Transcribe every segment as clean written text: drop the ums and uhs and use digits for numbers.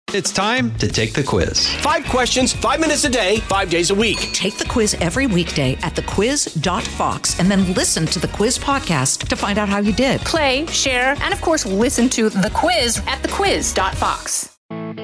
It's time to take the quiz. 5 questions, 5 minutes a day, 5 days a week. Take the quiz every weekday at thequiz.fox and then listen to the quiz podcast to find out how you did. Play, share, and of course, listen to The Quiz at thequiz.fox.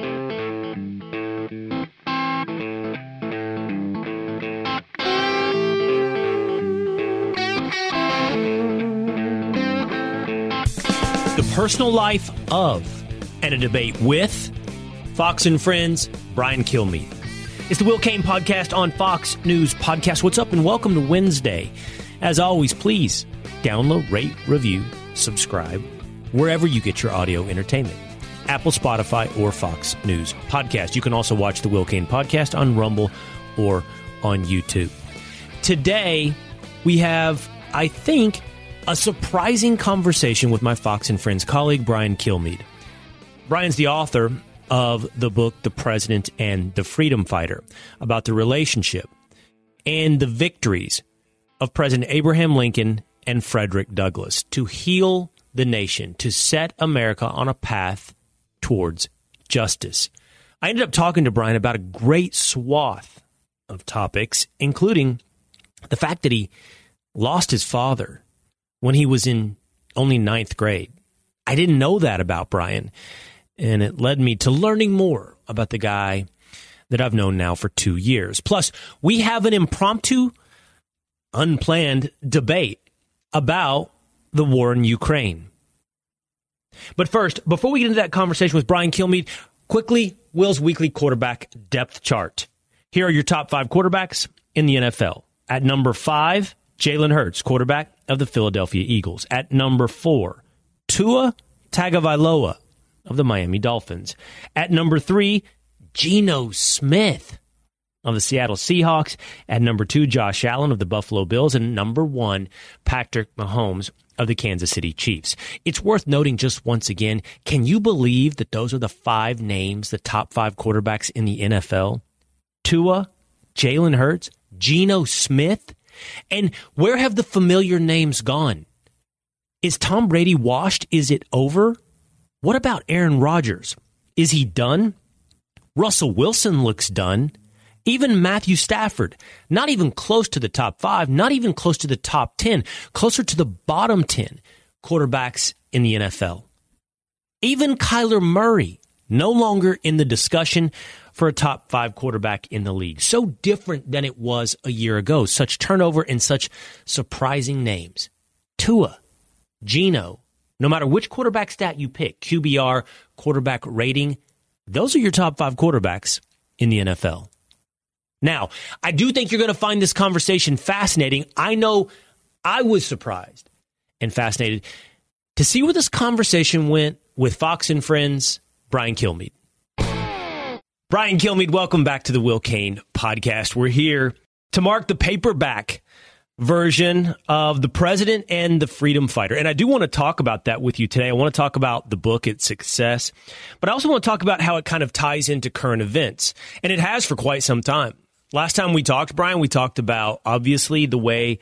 The personal life of and a debate with Fox and Friends, Brian Kilmeade. It's the Will Cain Podcast on Fox News Podcast. What's up and welcome to Wednesday. As always, please download, rate, review, subscribe, wherever you get your audio entertainment. Apple, Spotify, or Fox News Podcast. You can also watch the Will Cain Podcast on Rumble or on YouTube. Today, we have, I think, a surprising conversation with my Fox and Friends colleague, Brian Kilmeade. Brian's the author of the book, The President and the Freedom Fighter, about the relationship and the victories of President Abraham Lincoln and Frederick Douglass to heal the nation, to set America on a path towards justice. I ended up talking to Brian about a great swath of topics, including the fact that he lost his father when he was in only 9th grade. I didn't know that about Brian. And it led me to learning more about the guy that I've known now for 2 years. Plus, we have an impromptu, unplanned debate about the war in Ukraine. But first, before we get into that conversation with Brian Kilmeade, quickly, Will's weekly quarterback depth chart. Here are your top 5 quarterbacks in the NFL. At number 5, Jalen Hurts, quarterback of the Philadelphia Eagles. At number 4, Tua Tagovailoa of the Miami Dolphins. At number 3, Geno Smith of the Seattle Seahawks. At number 2, Josh Allen of the Buffalo Bills. And number 1, Patrick Mahomes of the Kansas City Chiefs. It's worth noting just once again, can you believe that those are the 5 names, the top 5 quarterbacks in the NFL? Tua, Jalen Hurts, Geno Smith. And where have the familiar names gone? Is Tom Brady washed? Is it over? What about Aaron Rodgers? Is he done? Russell Wilson looks done. Even Matthew Stafford, not even close to the top 5, not even close to the top 10, closer to the bottom 10 quarterbacks in the NFL. Even Kyler Murray, no longer in the discussion for a top 5 quarterback in the league. So different than it was a year ago. Such turnover and such surprising names. Tua, Geno, no matter which quarterback stat you pick, QBR, quarterback rating, those are your top 5 quarterbacks in the NFL. Now, I do think you're going to find this conversation fascinating. I know I was surprised and fascinated to see where this conversation went with Fox and Friends, Brian Kilmeade. Brian Kilmeade, welcome back to the Will Cain Podcast. We're here to mark the paperback version of The President and the Freedom Fighter. And I do want to talk about that with you today. I want to talk about the book, its success, but I also want to talk about how it kind of ties into current events. And it has for quite some time. Last time we talked, Brian, we talked about, obviously, the way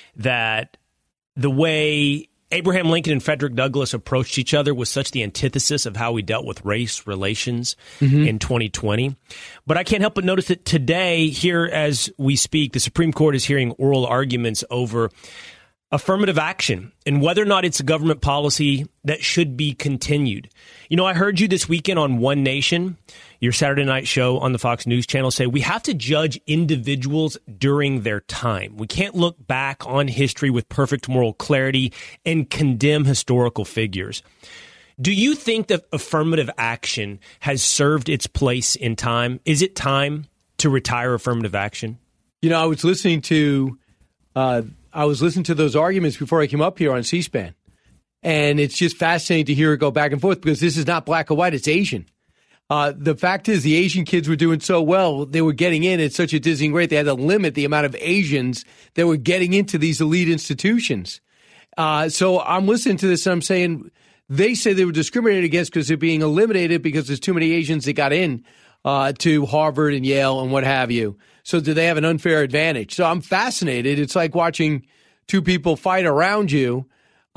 Abraham Lincoln and Frederick Douglass approached each other was such the antithesis of how we dealt with race relations in 2020. But I can't help but notice that today, here as we speak, the Supreme Court is hearing oral arguments over affirmative action and whether or not it's a government policy that should be continued. You know, I heard you this weekend on One Nation, your Saturday night show on the Fox News Channel, say we have to judge individuals during their time. We can't look back on history with perfect moral clarity and condemn historical figures. Do you think that affirmative action has served its place in time? Is it time to retire affirmative action? You know, I was listening to those arguments before I came up here on C-SPAN. And it's just fascinating to hear it go back and forth because this is not black or white, it's Asian. The fact is the Asian kids were doing so well, they were getting in at such a dizzying rate, they had to limit the amount of Asians that were getting into these elite institutions. So I'm listening to this and I'm saying they say they were discriminated against because they're being eliminated because there's too many Asians that got in to Harvard and Yale and what have you. So do they have an unfair advantage? So I'm fascinated. It's like watching two people fight around you.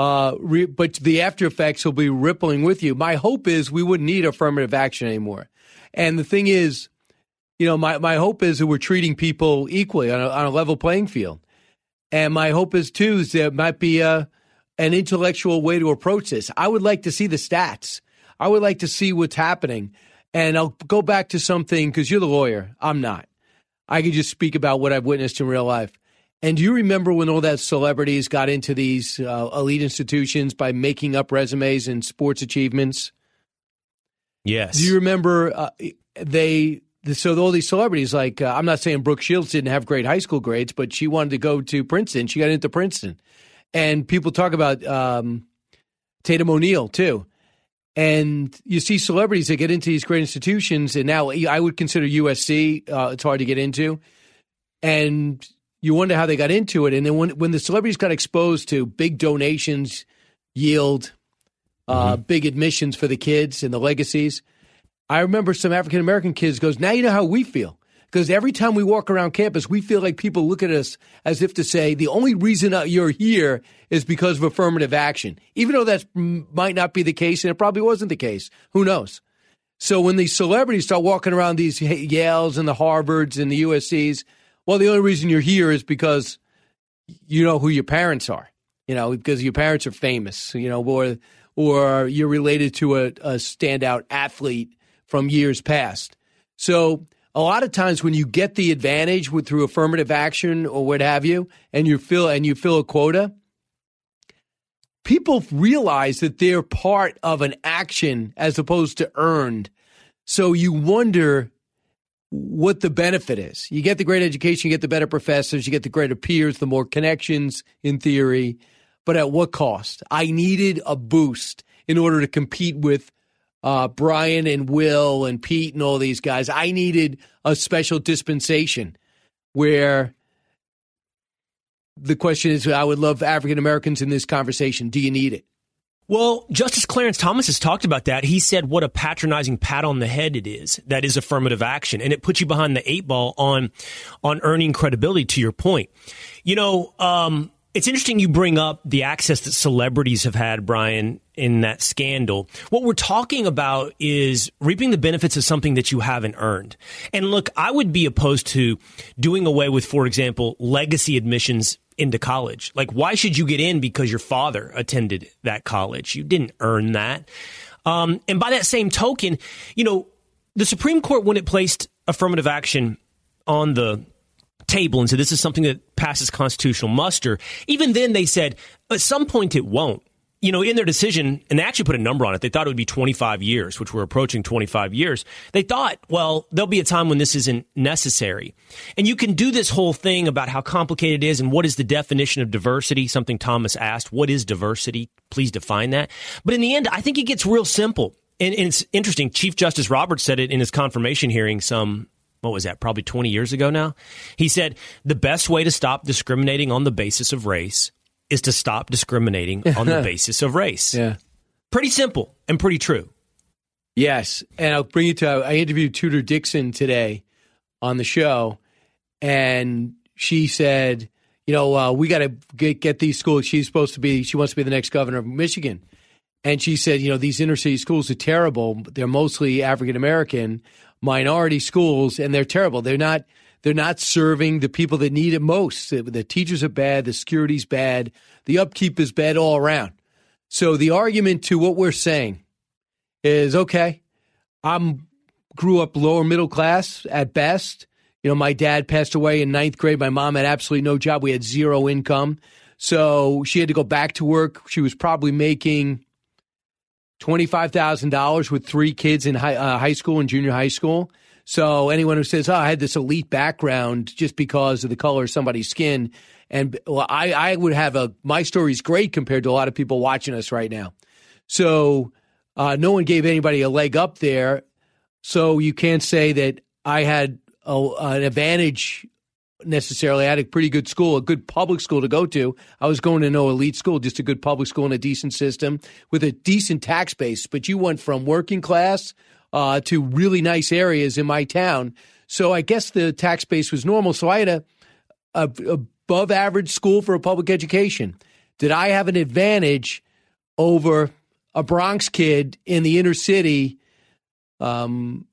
But the after effects will be rippling with you. My hope is we wouldn't need affirmative action anymore. And the thing is, my hope is that we're treating people equally on a level playing field. And my hope is, too, is there might be an intellectual way to approach this. I would like to see the stats. I would like to see what's happening. And I'll go back to something, because you're the lawyer. I'm not. I can just speak about what I've witnessed in real life. And do you remember when all that celebrities got into these elite institutions by making up resumes and sports achievements? Yes. Do you remember so all these celebrities, like I'm not saying Brooke Shields didn't have great high school grades, but she wanted to go to Princeton. She got into Princeton. And people talk about Tatum O'Neal, too. And you see celebrities that get into these great institutions, and now I would consider USC, it's hard to get into. And you wonder how they got into it. And then when the celebrities got exposed to big donations, yield, big admissions for the kids and the legacies, I remember some African-American kids goes, now you know how we feel. Because every time we walk around campus, we feel like people look at us as if to say, the only reason you're here is because of affirmative action. Even though that might not be the case, and it probably wasn't the case. Who knows? So when these celebrities start walking around these Yales and the Harvards and the USCs, well, the only reason you're here is because you know who your parents are, because your parents are famous, or you're related to a standout athlete from years past. So a lot of times when you get the advantage through affirmative action or what have you, and you fill a quota, people realize that they're part of an action as opposed to earned. So you wonder what the benefit is. You get the great education, you get the better professors, you get the greater peers, the more connections in theory, but at what cost? I needed a boost in order to compete with Brian and Will and Pete and all these guys. I needed a special dispensation where the question is, I would love African Americans in this conversation. Do you need it? Well, Justice Clarence Thomas has talked about that. He said what a patronizing pat on the head it is. That is affirmative action. And it puts you behind the 8 ball on earning credibility, to your point. It's interesting you bring up the access that celebrities have had, Brian, in that scandal. What we're talking about is reaping the benefits of something that you haven't earned. And look, I would be opposed to doing away with, for example, legacy admissions into college. Like, why should you get in because your father attended that college? You didn't earn that. And by that same token, the Supreme Court, when it placed affirmative action on the table and said this is something that passes constitutional muster, even then they said at some point it won't. In their decision, and they actually put a number on it, they thought it would be 25 years, which we're approaching 25 years. They thought, well, there'll be a time when this isn't necessary. And you can do this whole thing about how complicated it is and what is the definition of diversity, something Thomas asked. What is diversity? Please define that. But in the end, I think it gets real simple. And it's interesting. Chief Justice Roberts said it in his confirmation hearing probably 20 years ago now. He said, the best way to stop discriminating on the basis of race is to stop discriminating on the basis of race. Yeah. Pretty simple and pretty true. Yes. And I'll bring you to, I interviewed Tudor Dixon today on the show, and she said, we got to get these schools. She wants to be the next governor of Michigan. And she said, these inner city schools are terrible. They're mostly African-American minority schools, and they're terrible. They're not serving the people that need it most. The teachers are bad. The security's bad. The upkeep is bad all around. So the argument to what we're saying is, okay, grew up lower middle class at best. My dad passed away in 9th grade. My mom had absolutely no job. We had zero income. So she had to go back to work. She was probably making $25,000 with 3 kids in high school and junior high school. So anyone who says, I had this elite background just because of the color of somebody's skin, and I would have my story's great compared to a lot of people watching us right now. So no one gave anybody a leg up there. So you can't say that I had an advantage necessarily. I had a pretty good school, a good public school to go to. I was going to no elite school, just a good public school and a decent system with a decent tax base. But you went from working class to really nice areas in my town. So I guess the tax base was normal. So I had a above average school for a public education. Did I have an advantage over a Bronx kid in the inner city to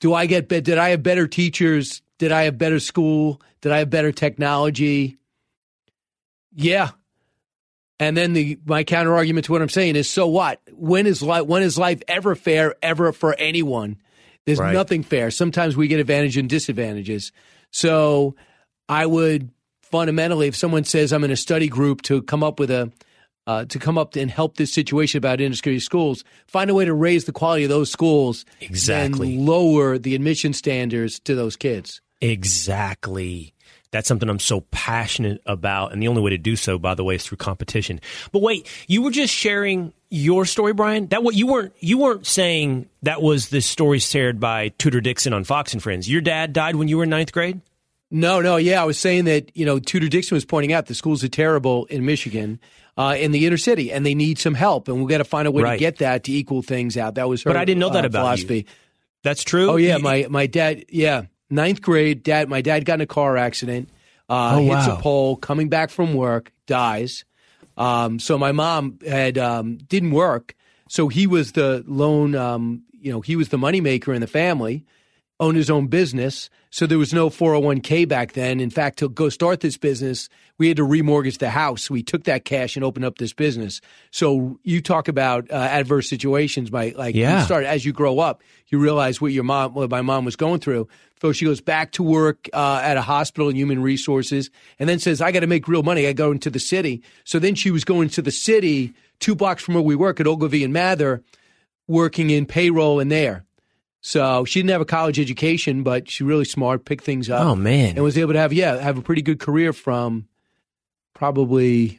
Did I have better teachers? Did I have better school? Did I have better technology? Yeah. And then my counter argument to what I'm saying is, so what? When is life ever fair, ever for anyone? There's nothing fair. Sometimes we get advantage and disadvantages. So I would fundamentally, if someone says I'm in a study group to come up with and help this situation about inner-city schools, find a way to raise the quality of those schools and lower the admission standards to those kids. Exactly. That's something I'm so passionate about. And the only way to do so, by the way, is through competition. But wait, you were just sharing your story, Brian? That what you weren't saying that was the story shared by Tudor Dixon on Fox and Friends. Your dad died when you were in ninth grade? No. Yeah, I was saying that, Tudor Dixon was pointing out the schools are terrible in Michigan, in the inner city, and they need some help. And we've got to find a way to get that to equal things out. That was her But I didn't know that about philosophy. You. That's true? Oh, yeah. My dad, ninth grade, my dad got in a car accident, hits a pole, coming back from work, dies. So my mom didn't work. So he was the lone, he was the moneymaker in the family, owned his own business. So there was no 401k back then. In fact, to go start this business, we had to remortgage the house. We took that cash and opened up this business. So you talk about adverse situations. You start as you grow up, you realize what my mom was going through. So she goes back to work at a hospital in human resources, and then says, "I got to make real money. I go into the city." So then she was going to the city, 2 blocks from where we work at Ogilvy and Mather, working in payroll in there. So she didn't have a college education, but she's really smart, picked things up. Oh, man. And was able to have a pretty good career from probably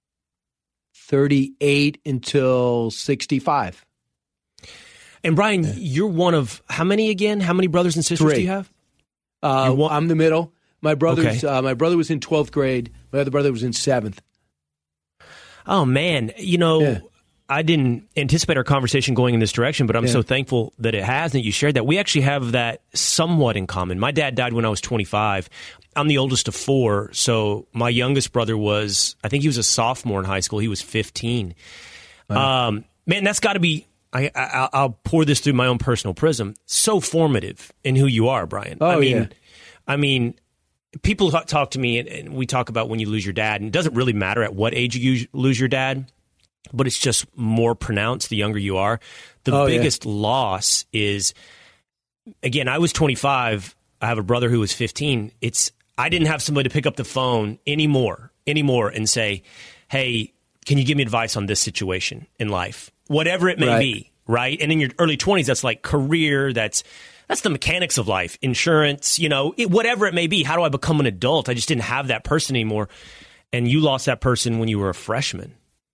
38 until 65. And Brian, you're one of how many again? How many brothers and sisters 3. do you have? I'm the middle. My brother was in 12th grade. My other brother was in 7th. Oh, man. I didn't anticipate our conversation going in this direction, but I'm so thankful that it has and that you shared that. We actually have that somewhat in common. My dad died when I was 25. I'm the oldest of 4, so my youngest brother I think he was a sophomore in high school. He was 15. Wow. Man, that's got to be, I'll pour this through my own personal prism, so formative in who you are, Brian. I mean, people talk to me, and we talk about when you lose your dad, and it doesn't really matter at what age you lose your dad, but it's just more pronounced the younger you are. The biggest loss is, again, I was 25. I have a brother who was 15. I didn't have somebody to pick up the phone anymore and say, "Hey, can you give me advice on this situation in life?" Whatever it may be, right? And in your early 20s, that's like career, that's the mechanics of life, insurance, whatever it may be. How do I become an adult? I just didn't have that person anymore. And you lost that person when you were a freshman.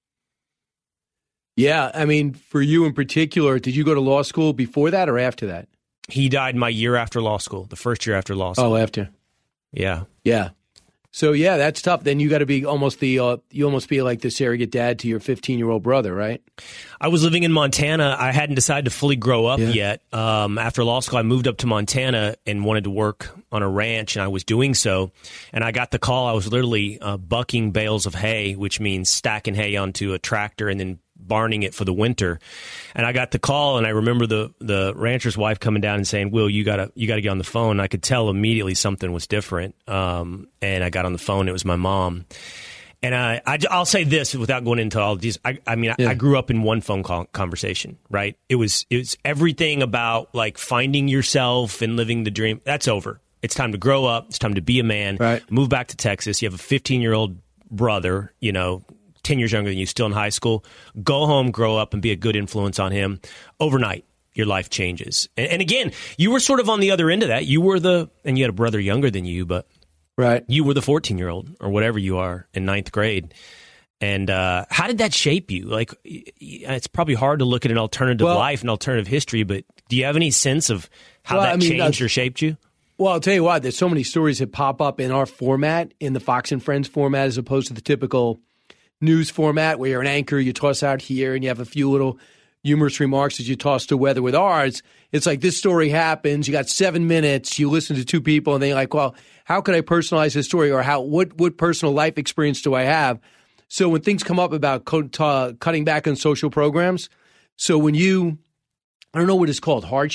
Yeah, I mean, for you in particular, did you go to law school before that or after that? He died my year after law school, the first year after law school. Oh, after. Yeah. Yeah. So, yeah, that's tough. Then you got to be you almost be like the surrogate dad to your 15-year-old brother, right? I was living in Montana. I hadn't decided to fully grow up yet. After law school, I moved up to Montana and wanted to work on a ranch, and I was doing so. And I got the call. I was literally bucking bales of hay, which means stacking hay onto a tractor and then barning it for the winter. And I got the call, and I remember the rancher's wife coming down and saying, "Will, you gotta get on the phone." And I could tell immediately something was different. And I got on the phone. It was my mom. And I'll say this without going into all these. I grew up in one phone call conversation, right? It was everything about like finding yourself and living the dream. That's over. It's time to grow up. It's time to be a man. Right. Move back to Texas. You have a 15-year-old brother, 10 years younger than you, still in high school. Go home, grow up, and be a good influence on him. Overnight, your life changes. And again, you were sort of on the other end of that. And you had a brother younger than you, but you were the 14-year-old or whatever you are in ninth grade. And how did that shape you? Like, it's probably hard to look at an alternative life, an alternative history, but do you have any sense of how that changed or shaped you? Well, I'll tell you what, there's so many stories that pop up in our format, in the Fox and Friends format, as opposed to the typical news format where you're an anchor, you toss out here, and you have a few little humorous remarks as you toss to weather. With ours, it's like this story happens, you got 7 minutes, you listen to 2 people, and then you're like, well, how could I personalize this story, or what personal life experience do I have? So when things come up about cutting back on social programs, so when I don't know what it's called, hardship,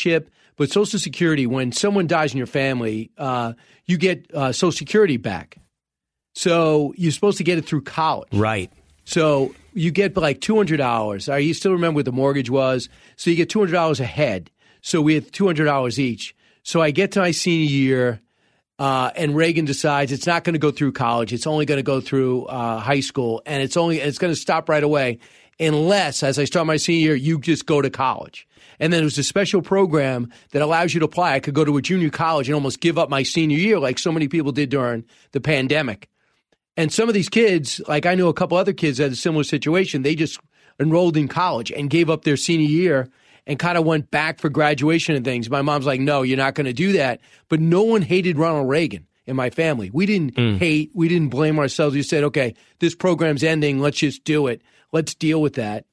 but Social Security, when someone dies in your family, you get Social Security back. So you're supposed to get it through college. Right. So you get like $200. I still remember what the mortgage was. So you get $200 a head. So we had $200 each. So I get to my senior year, and Reagan decides it's not going to go through college. It's only going to go through high school, and it's going to stop right away unless, as I start my senior year, you just go to college. And then there was a special program that allows you to apply. I could go to a junior college and almost give up my senior year like so many people did during the pandemic. And some of these kids, like I know a couple other kids that had a similar situation, they just enrolled in college and gave up their senior year and kind of went back for graduation and things. My mom's like, no, you're not going to do that. But no one hated Ronald Reagan in my family. We didn't hate. We didn't blame ourselves. We said, okay, this program's ending. Let's just do it. Let's deal with that.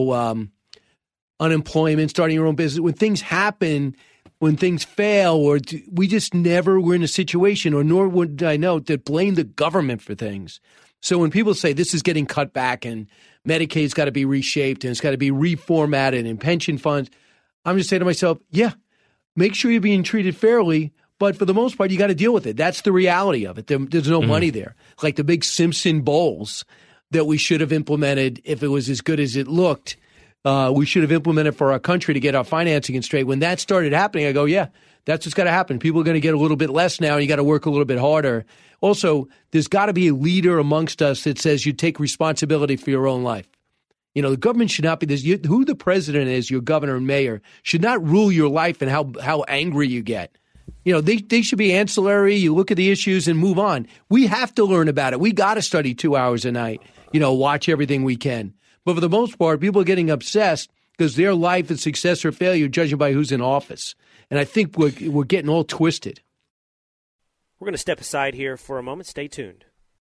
Unemployment, starting your own business. When things happen, when things fail, or we just never were in a situation, or nor would I know, to blame the government for things. So when people say this is getting cut back and Medicaid's got to be reshaped and it's got to be reformatted and pension funds, I'm just saying to myself, yeah, make sure you're being treated fairly, but for the most part, you got to deal with it. That's the reality of it. There's no money there. Like the big Simpson bowls that we should have implemented if it was as good as it looked. We should have implemented for our country to get our financing in straight. When that started happening, I go, yeah, that's what's got to happen. People are going to get a little bit less now, and you got to work a little bit harder. Also, there's got to be a leader amongst us that says you take responsibility for your own life. The government should not be this. Who the president is, your governor and mayor, should not rule your life and how angry you get. They should be ancillary. You look at the issues and move on. We have to learn about it. We got to study 2 hours a night, watch everything we can. But for the most part, people are getting obsessed because their life is success or failure judging by who's in office. And I think we're getting all twisted. We're going to step aside here for a moment. Stay tuned.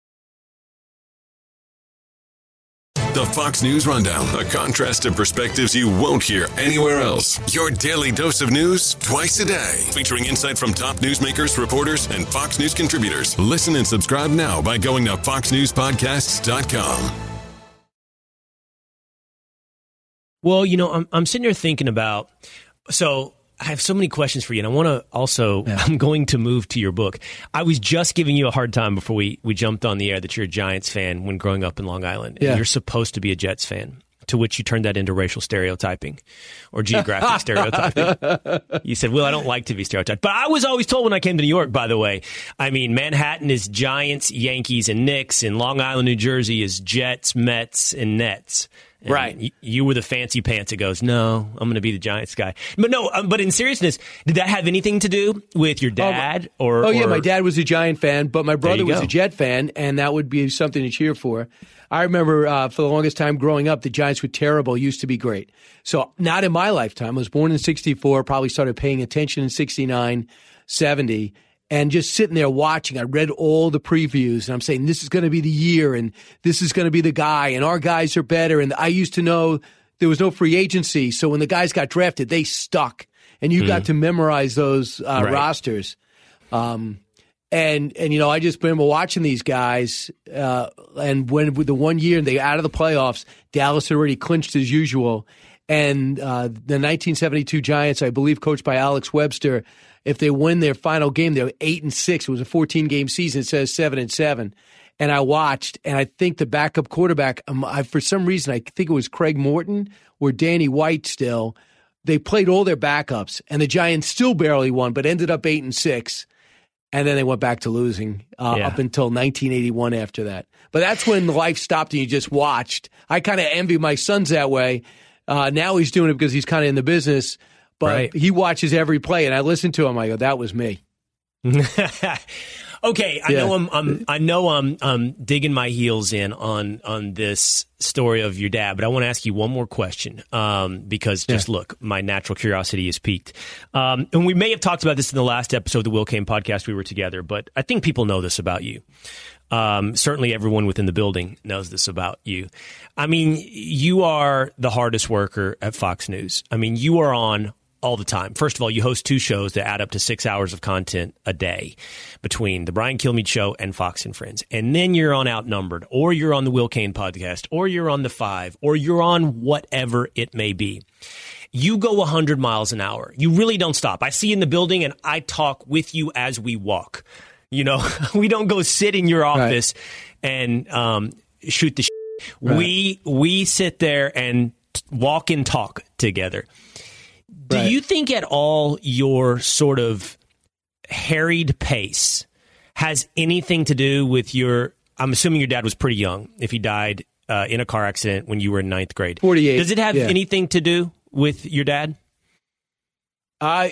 The Fox News Rundown, a contrast of perspectives you won't hear anywhere else. Your daily dose of news twice a day, featuring insight from top newsmakers, reporters, and Fox News contributors. Listen and subscribe now by going to foxnewspodcasts.com. Well, I'm sitting here thinking about, so I have so many questions for you, and I want to also, I'm going to move to your book. I was just giving you a hard time before we jumped on the air that you're a Giants fan when growing up in Long Island. Yeah. And you're supposed to be a Jets fan, to which you turned that into racial stereotyping or geographic stereotyping. You said, well, I don't like to be stereotyped. But I was always told when I came to New York, by the way, Manhattan is Giants, Yankees, and Knicks, and Long Island, New Jersey is Jets, Mets, and Nets. And right. You were the fancy pants that goes, no, I'm going to be the Giants guy. But no, but in seriousness, did that have anything to do with your dad? Yeah, my dad was a Giant fan, but my brother was a Jet fan, and that would be something to cheer for. I remember for the longest time growing up, the Giants were terrible, used to be great. So not in my lifetime. I was born in 64, probably started paying attention in 69, 70. And just sitting there watching, I read all the previews, and I'm saying, this is going to be the year, and this is going to be the guy, and our guys are better. And I used to know there was no free agency, so when the guys got drafted, they stuck. And you got to memorize those rosters. And I just remember watching these guys, and when with the 1 year they out of the playoffs, Dallas had already clinched as usual. And the 1972 Giants, I believe, coached by Alex Webster, if they win their final game, they're 8-6. It was a 14-game season. It says 7-7. And I watched, and I think the backup quarterback, for some reason, I think it was Craig Morton or Danny White still. They played all their backups, and the Giants still barely won, but ended up 8-6. And then they went back to losing up until 1981 after that. But that's when life stopped and you just watched. I kind of envy my sons that way. Now he's doing it because he's kind of in the business. But he watches every play, and I listen to him. I go, "That was me." Okay, I know I'm digging my heels in on this story of your dad, but I want to ask you one more question because look, my natural curiosity is piqued. And we may have talked about this in the last episode of the Will Cain podcast. We were together, but I think people know this about you. Certainly everyone within the building knows this about you. You are the hardest worker at Fox News. You are on all the time. First of all, you host 2 shows that add up to 6 hours of content a day between the Brian Kilmeade Show and Fox and Friends. And then you're on Outnumbered, or you're on the Will Cain podcast, or you're on The Five, or you're on whatever it may be. you go 100 miles an hour. You really don't stop. I see you in the building, and I talk with you as we walk. You know, we don't go sit in your office and shoot the shit. Right. We sit there and walk and talk together. Do you think at all your sort of harried pace has anything to do with your... I'm assuming your dad was pretty young if he died in a car accident when you were in 9th grade. 48. Does it have anything to do with your dad? I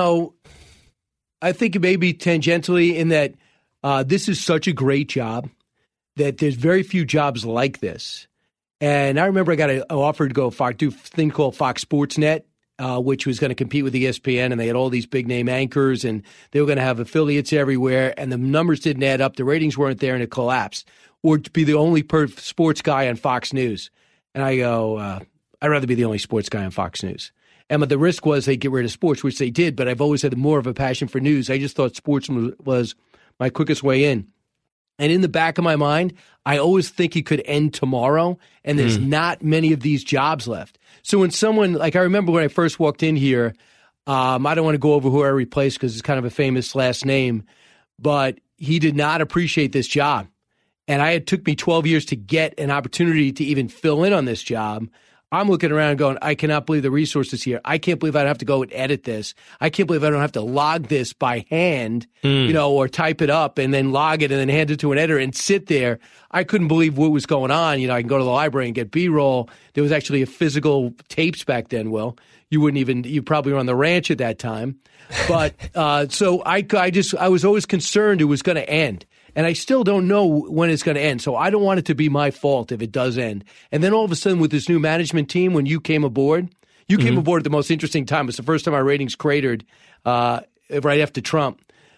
think maybe tangentially in that this is such a great job that there's very few jobs like this. And I remember I got an offer to go do a thing called Fox Sports Net, which was going to compete with ESPN, and they had all these big name anchors, and they were going to have affiliates everywhere, and the numbers didn't add up, the ratings weren't there, and it collapsed. Or to be the only sports guy on Fox News. And I go, I'd rather be the only sports guy on Fox News. And the risk was they'd get rid of sports, which they did, but I've always had more of a passion for news. I just thought sports was my quickest way in. And in the back of my mind, I always think it could end tomorrow, and there's not many of these jobs left. So when someone, like I remember when I first walked in here, I don't want to go over who I replaced because it's kind of a famous last name, but he did not appreciate this job. And it took me 12 years to get an opportunity to even fill in on this job. I'm looking around and going, I cannot believe the resources here. I can't believe I don't have to go and edit this. I can't believe I don't have to log this by hand, or type it up and then log it and then hand it to an editor and sit there. I couldn't believe what was going on. I can go to the library and get B-roll. There was actually a physical tapes back then, Will. You probably were on the ranch at that time. But so I was always concerned it was going to end. And I still don't know when it's going to end. So I don't want it to be my fault if it does end. And then all of a sudden with this new management team, when you came aboard at the most interesting time. It's the first time our ratings cratered right after Trump.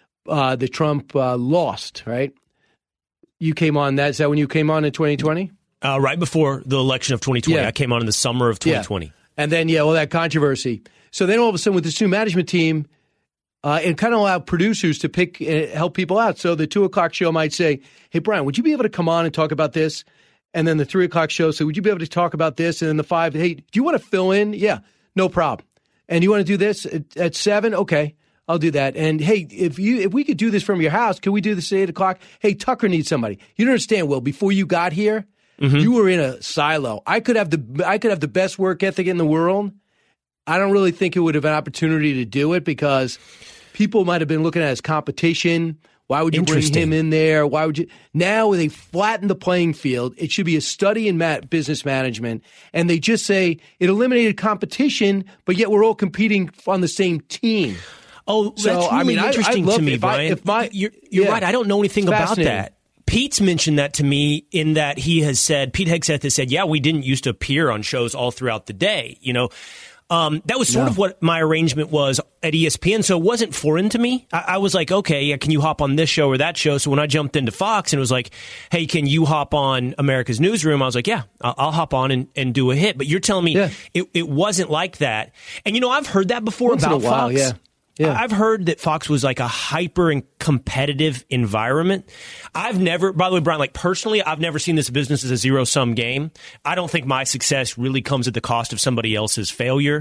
The Trump lost, right? You came on that. Is that when you came on in 2020? Right before the election of 2020. Yeah. I came on in the summer of 2020. Yeah. And then, that controversy. So then all of a sudden with this new management team, and kind of allow producers to pick and help people out. So the 2 o'clock show might say, hey, Brian, would you be able to come on and talk about this? And then the 3 o'clock show say, would you be able to talk about this? And then the 5, hey, do you want to fill in? Yeah, no problem. And you want to do this at 7? Okay, I'll do that. And hey, if we could do this from your house, could we do this at 8 o'clock? Hey, Tucker needs somebody. You don't understand, Will, before you got here, you were in a silo. I could have the best work ethic in the world. I don't really think it would have an opportunity to do it because people might have been looking at it as competition. Why would you bring him in there? Why would you? Now they flatten the playing field. It should be a study in business management. And they just say it eliminated competition, but yet we're all competing on the same team. Oh, that's really interesting to me, Brian. You're right. I don't know anything about that. Pete's mentioned that to me in that he has said, Pete Hegseth has said, we didn't used to appear on shows all throughout the day, that was sort of what my arrangement was at ESPN, so it wasn't foreign to me. I was like, okay, can you hop on this show or that show? So when I jumped into Fox and it was like, hey, can you hop on America's Newsroom? I was like, yeah, I'll hop on and do a hit. But you're telling me it wasn't like that. And, I've heard that before about Fox. Yeah. I've heard that Fox was like a hyper and competitive environment. I've never, by the way, Brian, personally, I've never seen this business as a zero-sum game. I don't think my success really comes at the cost of somebody else's failure.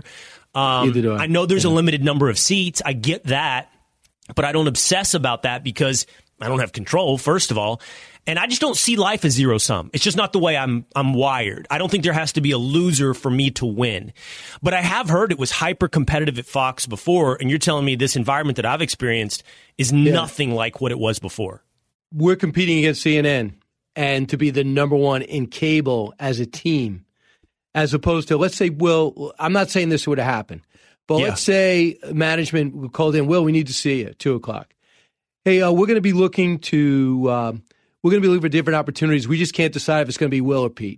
I know there's a limited number of seats. I get that, but I don't obsess about that because I don't have control, first of all. And I just don't see life as zero-sum. It's just not the way I'm wired. I don't think there has to be a loser for me to win. But I have heard it was hyper-competitive at Fox before, and you're telling me this environment that I've experienced is nothing like what it was before. We're competing against CNN, and to be the number one in cable as a team, as opposed to, let's say, I'm not saying this would have happened, but let's say management called in, Will, we need to see you at 2 o'clock. Hey, we're going to be looking to... We're going to be looking for different opportunities. We just can't decide if it's going to be Will or Pete.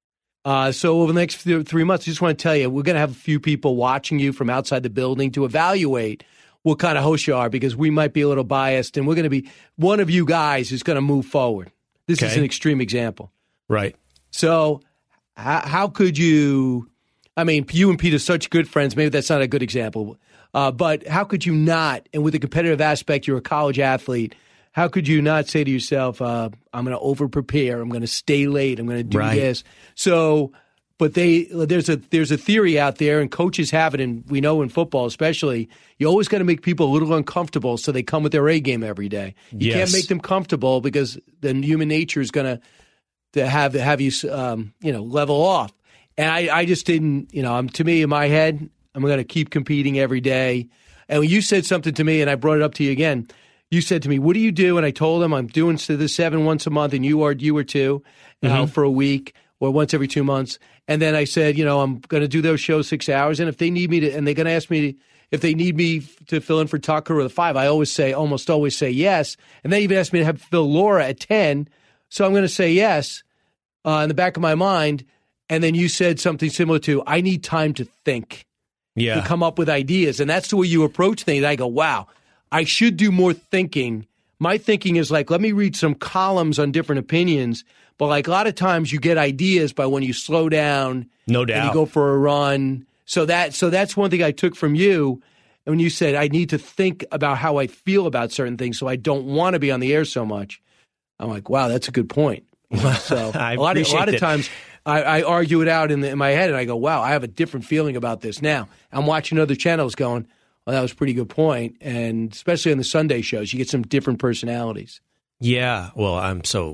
So over the next 3 months, I just want to tell you, we're going to have a few people watching you from outside the building to evaluate what kind of host you are because we might be a little biased, and we're going to be one of you guys who's going to move forward. This is an extreme example. Right. So how could you – I mean, you and Pete are such good friends. Maybe that's not a good example. But how could you not – and with the competitive aspect, you're a college athlete – how could you not say to yourself, I'm going to over-prepare, I'm going to stay late, I'm going to do this. So But there's a theory out there, and coaches have it, and we know in football especially, you always got to make people a little uncomfortable so they come with their A game every day. You can't make them comfortable because then human nature is going to have you level off. And I just didn't, to me, in my head, I'm going to keep competing every day. And when you said something to me, and I brought it up to you again, you said to me, "What do you do?" And I told him I'm doing the 7 once a month, and you were 2 for a week or once every 2 months. And then I said, I'm going to do those shows 6 hours, and if they need me to, and they're going to ask me if they need me to fill in for Tucker or the 5, I almost always say yes. And they even asked me to have fill Laura at 10, so I'm going to say yes in the back of my mind. And then you said something similar to, "I need time to think, to come up with ideas," and that's the way you approach things. I go, wow, I should do more thinking. My thinking is like, let me read some columns on different opinions. But like a lot of times you get ideas by when you slow down. No doubt. And you go for a run. So that's one thing I took from you. And when you said, I need to think about how I feel about certain things so I don't want to be on the air so much. I'm like, wow, that's a good point. So a lot of times I argue it out in my head and I go, wow, I have a different feeling about this now. I'm watching other channels going, well, that was a pretty good point. And especially on the Sunday shows, you get some different personalities. Yeah. Well, I'm so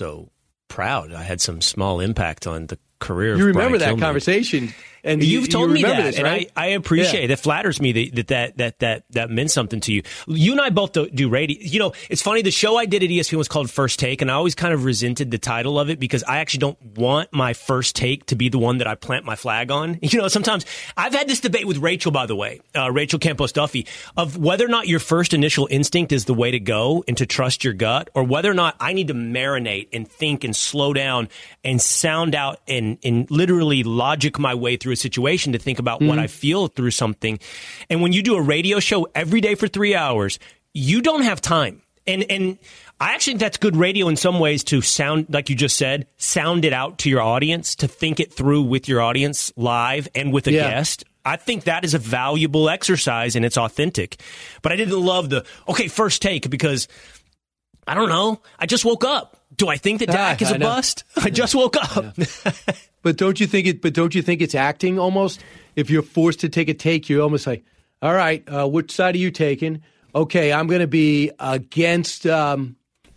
proud. I had some small impact on the career of You remember Brian that Kilmeade. conversation. And You've told me that, this, right? and I appreciate it. That flatters me that meant something to you. You and I both do radio. It's funny. The show I did at ESPN was called First Take, and I always kind of resented the title of it because I actually don't want my first take to be the one that I plant my flag on. Sometimes I've had this debate with Rachel, by the way, Rachel Campos Duffy, of whether or not your first initial instinct is the way to go and to trust your gut, or whether or not I need to marinate and think and slow down and sound out and literally logic my way through a situation to think about what I feel through something. And when you do a radio show every day for 3 hours, you don't have time. And I actually think that's good radio in some ways to sound, like you just said, sound it out to your audience, to think it through with your audience live and with a guest. I think that is a valuable exercise and it's authentic. But I didn't love first take because, I don't know, I just woke up. Do I think that Dak is a bust? I just woke up. Yeah. But don't you think it's acting almost? If you're forced to take a take, you're almost like, all right, which side are you taking? Okay, I'm going to be against roughing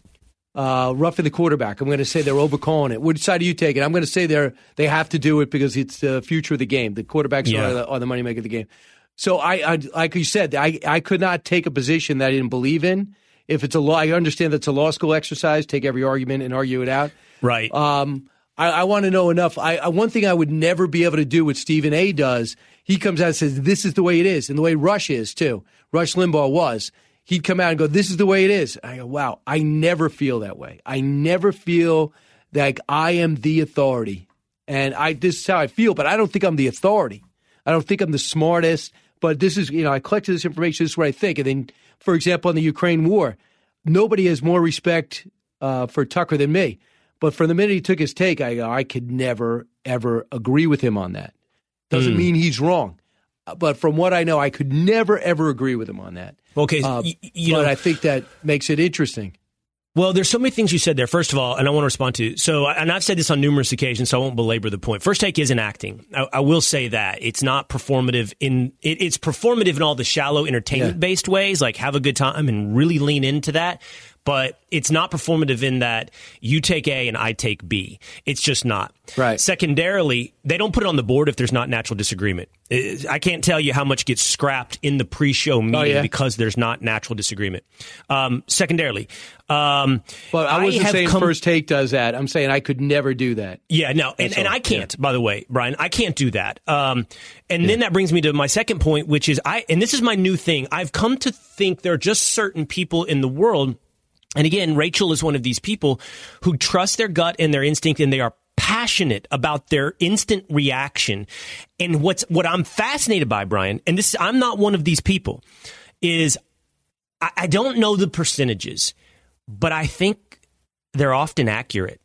the quarterback. I'm going to say they're overcalling it. Which side are you taking? I'm going to say they have to do it because it's the future of the game. The quarterbacks are the moneymaker of the game. So I like you said, I could not take a position that I didn't believe in. If it's a law, I understand that's a law school exercise. Take every argument and argue it out. Right. I want to know enough. One thing I would never be able to do what Stephen A. does, he comes out and says, this is the way it is, and the way Rush is, too. Rush Limbaugh was. He'd come out and go, this is the way it is. I go, wow, I never feel that way. I never feel like I am the authority. And this is how I feel, but I don't think I'm the authority. I don't think I'm the smartest, but this is, I collected this information, this is what I think. And then, for example, in the Ukraine war, nobody has more respect for Tucker than me. But from the minute he took his take, I could never, ever agree with him on that. Doesn't mean he's wrong. But from what I know, I could never, ever agree with him on that. Okay. But I think that makes it interesting. Well, there's so many things you said there. First of all, and I want to respond to. So, and I've said this on numerous occasions, so I won't belabor the point. First Take isn't acting. I will say that it's not performative it's performative in all the shallow entertainment based ways, like have a good time and really lean into that. But it's not performative in that you take A and I take B. It's just not. Right. Secondarily, they don't put it on the board if there's not natural disagreement. I can't tell you how much gets scrapped in the pre-show meeting because there's not natural disagreement. Secondarily, but I wasn't saying First Take does that. I'm saying I could never do that. Yeah, no, and I can't. By the way, Brian, I can't do that. And then that brings me to my second point, which is and this is my new thing. I've come to think there are just certain people in the world. And again, Rachel is one of these people who trust their gut and their instinct, and they are passionate about their instant reaction. And what I'm fascinated by, Brian, and I'm not one of these people, is I don't know the percentages, but I think they're often accurate.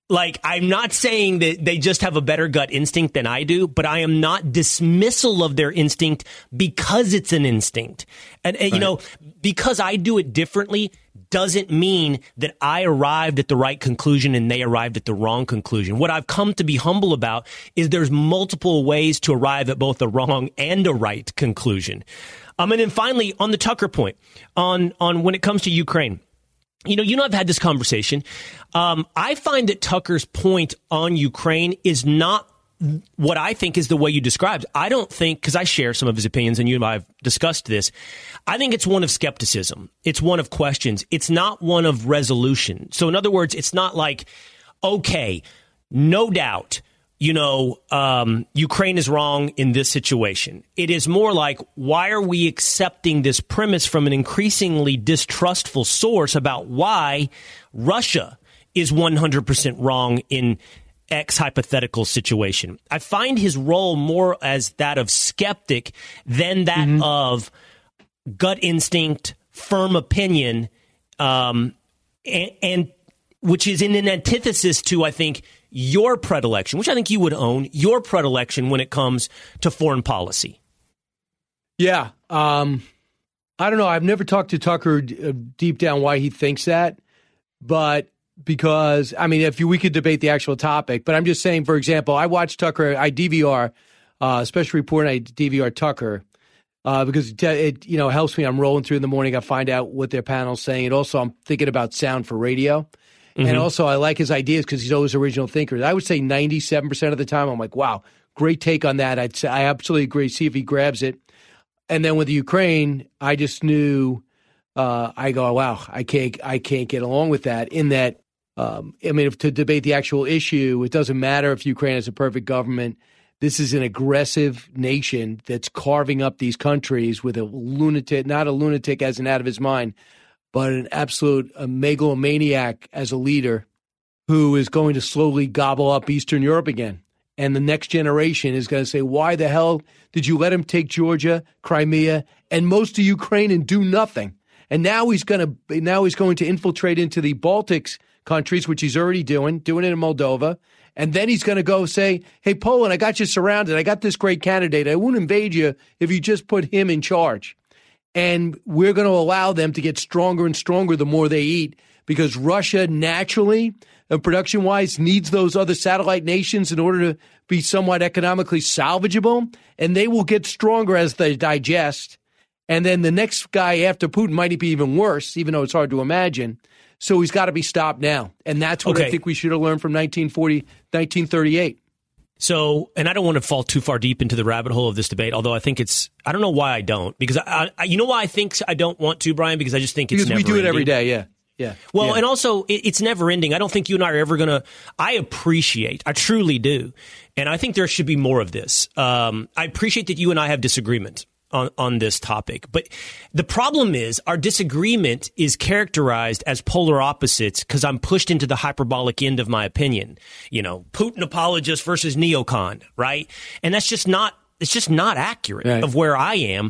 Like, I'm not saying that they just have a better gut instinct than I do, but I am not dismissal of their instinct because it's an instinct. And right. You know, because I do it differently doesn't mean that I arrived at the right conclusion and they arrived at the wrong conclusion. What I've come to be humble about is there's multiple ways to arrive at both a wrong and a right conclusion. And then finally, on the Tucker point, on when it comes to Ukraine, you know, I've had this conversation. I find that Tucker's point on Ukraine is not what I think is the way you described. I don't think, because I share some of his opinions, and you and I have discussed this, I think it's one of skepticism. It's one of questions. It's not one of resolution. So in other words, it's not like, okay, no doubt, you know, Ukraine is wrong in this situation. It is more like, why are we accepting this premise from an increasingly distrustful source about why Russia is 100% wrong in X hypothetical situation? I find his role more as that of skeptic than that of gut instinct, firm opinion, and which is in an antithesis to, I think, your predilection, which I think you would own, your predilection when it comes to foreign policy. Yeah. I don't know. I've never talked to Tucker deep down why he thinks that, but because, I mean, we could debate the actual topic, but I'm just saying, for example, I watch Tucker, I DVR, special report, and I DVR Tucker, because it helps me. I'm rolling through in the morning. I find out what their panel's saying. And also I'm thinking about sound for radio. And also, I like his ideas because he's always original thinker. I would say 97% of the time, I'm like, wow, great take on that. I'd say I absolutely agree. See if he grabs it. And then with the Ukraine, I just knew, I go, wow, I can't get along with that. In that, to debate the actual issue, it doesn't matter if Ukraine has a perfect government. This is an aggressive nation that's carving up these countries with a lunatic, not a lunatic as an out of his mind, but an absolute megalomaniac as a leader who is going to slowly gobble up Eastern Europe again. And the next generation is going to say, why the hell did you let him take Georgia, Crimea, and most of Ukraine and do nothing? And now he's going to infiltrate into the Baltics countries, which he's already doing it in Moldova. And then he's going to go say, hey, Poland, I got you surrounded. I got this great candidate. I won't invade you if you just put him in charge. And we're going to allow them to get stronger and stronger the more they eat, because Russia naturally, production-wise, needs those other satellite nations in order to be somewhat economically salvageable. And they will get stronger as they digest. And then the next guy after Putin might be even worse, even though it's hard to imagine. So he's got to be stopped now. And that's what I think we should have learned from 1938. So, and I don't want to fall too far deep into the rabbit hole of this debate, although I think I don't know why I don't, because you know why I think I don't want to, Brian, because I just think it's never ending. Because we do it every day, yeah. Well, and also it's never ending. I don't think you and I are ever going to, I truly do. And I think there should be more of this. I appreciate that you and I have disagreement on this topic. But the problem is our disagreement is characterized as polar opposites because I'm pushed into the hyperbolic end of my opinion. You know, Putin apologist versus neocon, right? And it's just not accurate of where I am.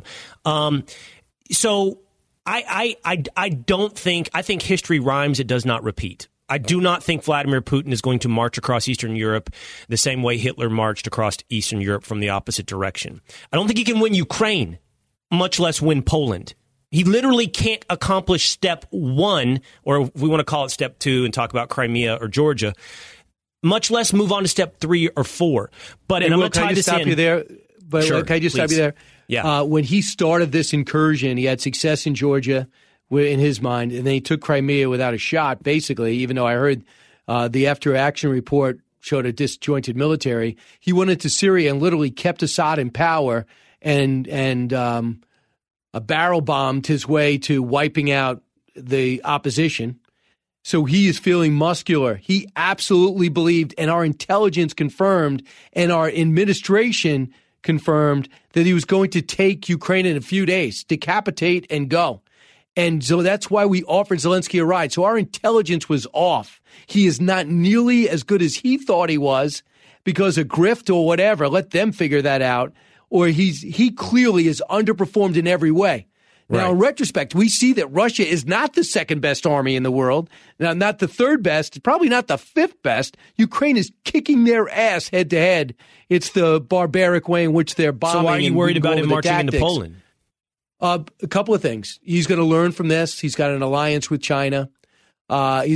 So I think history rhymes, it does not repeat. I do not think Vladimir Putin is going to march across Eastern Europe the same way Hitler marched across Eastern Europe from the opposite direction. I don't think he can win Ukraine, much less win Poland. He literally can't accomplish step one, or if we want to call it step two and talk about Crimea or Georgia, much less move on to step 3 or 4. But and I'm going to tie this in. Can I just stop you there? Yeah. When he started this incursion, he had success in Georgia, in his mind, and then he took Crimea without a shot, basically, even though I heard the after-action report showed a disjointed military. He went into Syria and literally kept Assad in power and barrel-bombed his way to wiping out the opposition. So he is feeling muscular. He absolutely believed, and our intelligence confirmed, and our administration confirmed, that he was going to take Ukraine in a few days, decapitate and go. And so that's why we offered Zelensky a ride. So our intelligence was off. He is not nearly as good as he thought he was because of grift or whatever. Let them figure that out. Or he clearly is underperformed in every way. Now, in retrospect, we see that Russia is not the second best army in the world. Now, not the third best, probably not the fifth best. Ukraine is kicking their ass head to head. It's the barbaric way in which they're bombing. So why are you worried about him marching into Poland? A couple of things. He's going to learn from this. He's got an alliance with China. That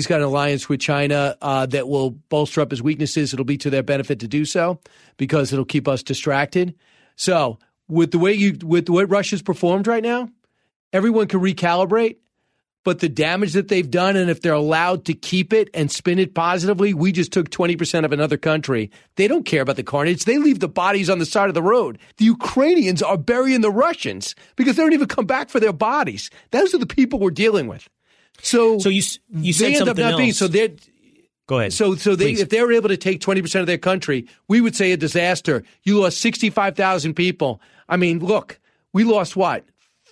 will bolster up his weaknesses. It'll be to their benefit to do so because it'll keep us distracted. So with the way Russia's performed right now, everyone can recalibrate, but the damage that they've done, and if they're allowed to keep it and spin it positively, we just took 20% of another country. They don't care about the carnage. They leave the bodies on the side of the road. The Ukrainians are burying the Russians because they don't even come back for their bodies. Those are the people we're dealing with. So you said something else. Go ahead. So if they were able to take 20% of their country, we would say a disaster. You lost 65,000 people. I mean, look, we lost what?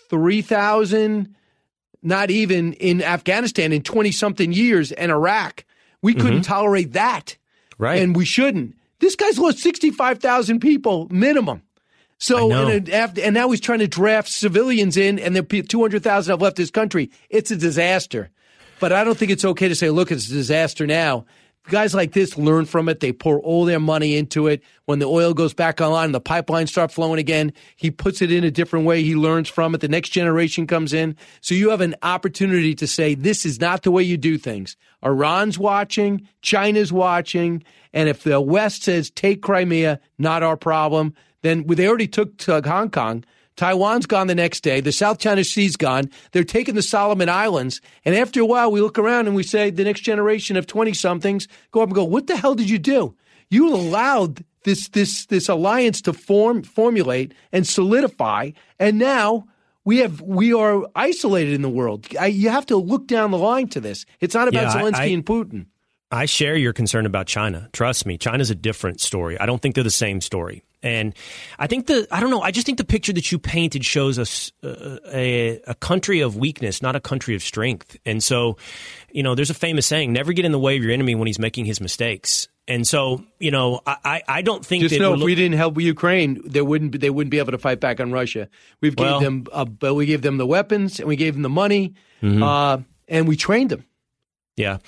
3,000, not even in Afghanistan in 20-something years, and Iraq. We couldn't tolerate that. Right. And we shouldn't. This guy's lost 65,000 people minimum. So, and now he's trying to draft civilians in, and 200,000 have left this country. It's a disaster. But I don't think it's okay to say, look, it's a disaster now. Guys like this learn from it. They pour all their money into it. When the oil goes back online, the pipelines start flowing again. He puts it in a different way. He learns from it. The next generation comes in. So you have an opportunity to say, this is not the way you do things. Iran's watching. China's watching. And if the West says, take Crimea, not our problem, then they already took Hong Kong. Taiwan's gone the next day. The South China Sea's gone. They're taking the Solomon Islands. And after a while, we look around and we say, the next generation of 20-somethings go up and go, what the hell did you do? You allowed this alliance to formulate and solidify, and now we are isolated in the world. You have to look down the line to this. It's not about Zelensky and Putin. I share your concern about China. Trust me, China's a different story. I don't think they're the same story. And I think I just think the picture that you painted shows us a country of weakness, not a country of strength. And so, there's a famous saying, never get in the way of your enemy when he's making his mistakes. And so, I don't think just know if we didn't help Ukraine, they wouldn't be able to fight back on Russia. We gave them the weapons and we gave them the money, and we trained them. Yeah,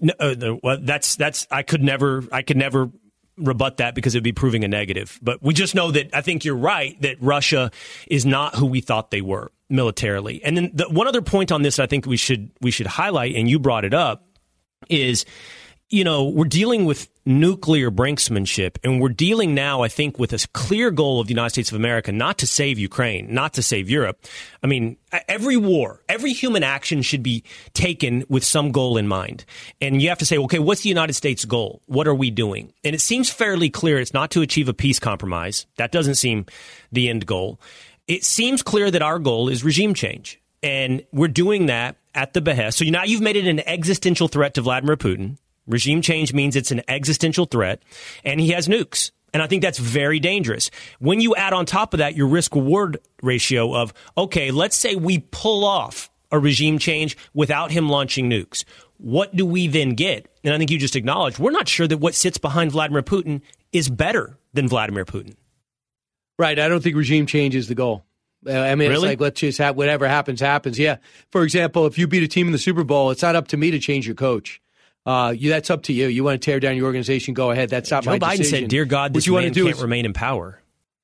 that's I could never rebut that because it'd be proving a negative. But we just know that I think you're right that Russia is not who we thought they were militarily. And then one other point on this I think we should highlight, and you brought it up, is we're dealing with nuclear brinksmanship, and we're dealing now, I think, with a clear goal of the United States of America not to save Ukraine, not to save Europe. I mean, every war, every human action should be taken with some goal in mind. And you have to say, okay, what's the United States goal? What are we doing? And it seems fairly clear it's not to achieve a peace compromise. That doesn't seem the end goal. It seems clear that our goal is regime change. And we're doing that at the behest. So now you've made it an existential threat to Vladimir Putin. Regime change means it's an existential threat, and he has nukes. And I think that's very dangerous. When you add on top of that your risk-reward ratio of, okay, let's say we pull off a regime change without him launching nukes. What do we then get? And I think you just acknowledged, we're not sure that what sits behind Vladimir Putin is better than Vladimir Putin. Right. I don't think regime change is the goal. Really? It's like, let's just have whatever happens, happens. Yeah. For example, if you beat a team in the Super Bowl, it's not up to me to change your coach. That's up to you. You want to tear down your organization, go ahead. That's not my decision. Joe Biden said, dear God, this man can't remain in power.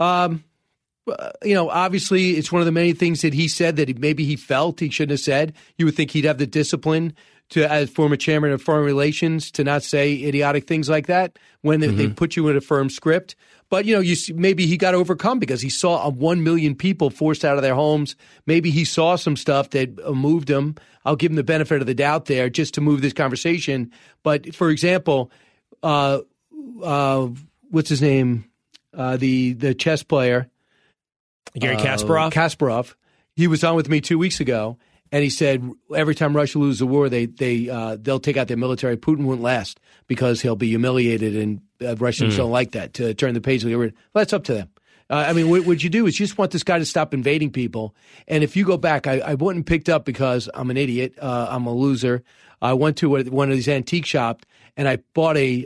Obviously, it's one of the many things that he said that maybe he felt he shouldn't have said. You would think he'd have the discipline to, as former chairman of foreign relations, to not say idiotic things like that when they put you in a firm script. But, maybe he got overcome because he saw 1 million people forced out of their homes. Maybe he saw some stuff that moved him. I'll give him the benefit of the doubt there just to move this conversation. But, for example, what's his name? The chess player. Garry Kasparov? Kasparov. He was on with me 2 weeks ago, and he said every time Russia loses a war, they'll take out their military. Putin won't last because he'll be humiliated, and Russians don't like that, to turn the page. Well, that's up to them. What you do is you just want this guy to stop invading people. And if you go back, I went and picked up because I'm an idiot. I'm a loser. I went to one of these antique shops, and I bought a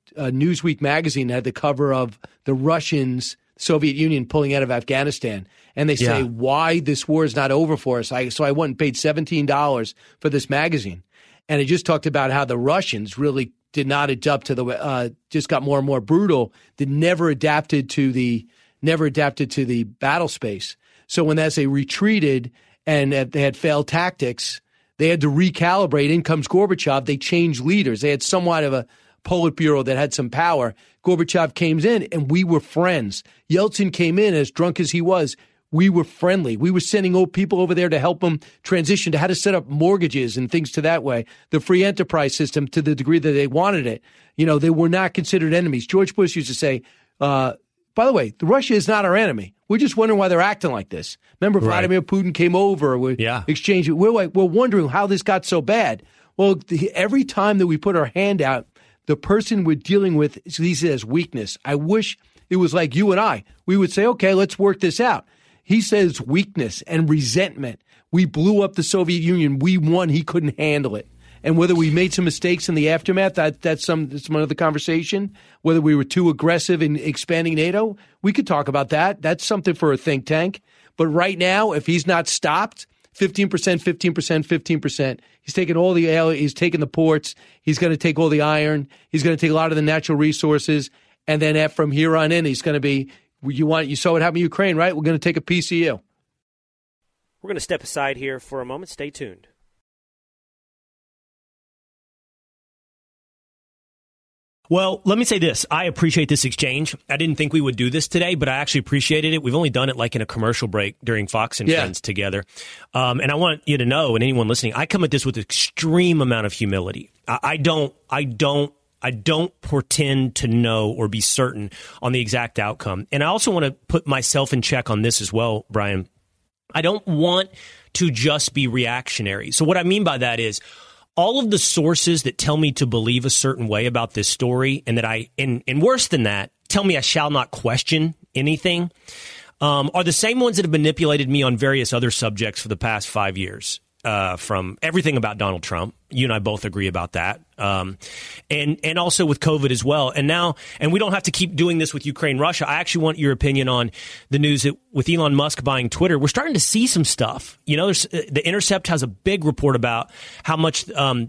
Newsweek magazine that had the cover of the Russians, Soviet Union pulling out of Afghanistan. and they say why this war is not over for us. So I went and paid $17 for this magazine, and it just talked about how the Russians really did not adapt to the just got more and more brutal. They never adapted to the battle space. So when they retreated and they had failed tactics, they had to recalibrate. In comes Gorbachev. They changed leaders. They had somewhat of a Politburo that had some power. Gorbachev came in, and we were friends. Yeltsin came in, as drunk as he was. We were friendly. We were sending old people over there to help them transition to how to set up mortgages and things to that way. The free enterprise system to the degree that they wanted it. They were not considered enemies. George Bush used to say, by the way, Russia is not our enemy. We're just wondering why they're acting like this. Remember, Vladimir Putin came over. We're exchanging. We're wondering how this got so bad. Well, every time that we put our hand out, the person we're dealing with sees it as weakness. I wish it was like you and I. We would say, okay, let's work this out. He says weakness and resentment. We blew up the Soviet Union. We won. He couldn't handle it. And whether we made some mistakes in the aftermath, that's some other conversation. Whether we were too aggressive in expanding NATO, we could talk about that. That's something for a think tank. But right now, if he's not stopped, 15%, 15%, 15%. He's taking all the oil. He's taking the ports. He's going to take all the iron. He's going to take a lot of the natural resources. And then from here on in, he's going to be, you saw what happened in Ukraine, right? We're going to take a piece of you. We're going to step aside here for a moment. Stay tuned. Well, let me say this. I appreciate this exchange. I didn't think we would do this today, but I actually appreciated it. We've only done it like in a commercial break during Fox and Friends together. And I want you to know, and anyone listening, I come at this with extreme amount of humility. I don't pretend to know or be certain on the exact outcome. And I also want to put myself in check on this as well, Brian. I don't want to just be reactionary. So what I mean by that is, all of the sources that tell me to believe a certain way about this story, and that and worse than that, tell me I shall not question anything, are the same ones that have manipulated me on various other subjects for the past 5 years. From everything about Donald Trump. You and I both agree about that. And also with COVID as well. And we don't have to keep doing this with Ukraine, Russia. I actually want your opinion on the news that with Elon Musk buying Twitter, we're starting to see some stuff. The Intercept has a big report about how much,